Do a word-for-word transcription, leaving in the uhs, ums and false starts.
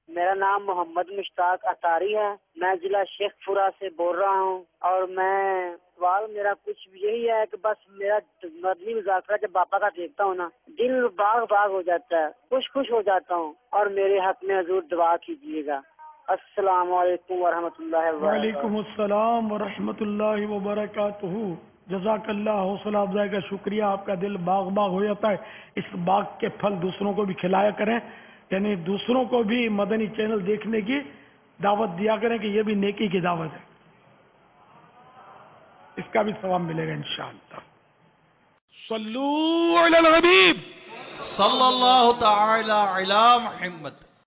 मेरा नाम मोहम्मद मुश्ताक अतारी है। मैं जिला शेखपुरा से बोल रहा हूँ और मैं सवाल मेरा कुछ यही है कि बस मेरा मदनी मुज़ाकरा जब बापा का देखता हूँ ना, दिल बाग बाग हो जाता है, खुश खुश हो जाता हूँ। और मेरे हक में हजूर दुआ कीजिएगा। अस्सलाम वालेकुम वरहमतुल्लाहि वबरकातुहू। वालेकुम अस्सलाम वरहमतुल्लाहि वबरकातुहू। जज़ाकल्लाह, हौसला अफजाई का शुक्रिया। आपका दिल बाग बाग हो जाता है। इस बाग के फल दूसरों को भी खिलाया करें, यानी दूसरों को भी मदनी चैनल देखने की दावत दिया करें कि ये भी नेकी की दावत है, इसका भी सवाब मिलेगा इंशाअल्लाह। सल्लू अलल हबीब सल्लल्लाहु तआला अला मुहम्मद।